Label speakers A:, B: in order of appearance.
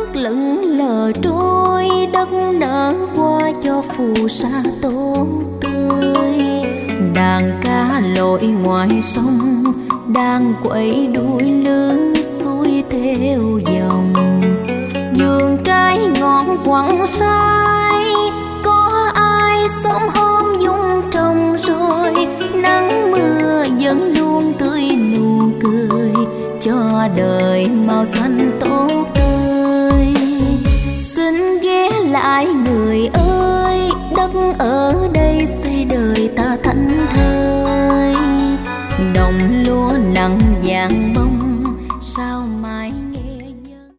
A: lững lờ trôi, đất nở qua cho phù sa tốt tươi. Đàn cá lội ngoài sông đang quẩy đuôi lứa xuôi theo dòng. Vườn trái ngọn quặng sai, có ai sớm hôm dung trồng rồi. Nắng mưa vẫn luôn tươi nụ cười, cho đời màu xanh tốt tươi. Xin ghé lại người ơi, đất ở đây xây đời ta thảnh thơi. Đồng lúa nặng vàng bông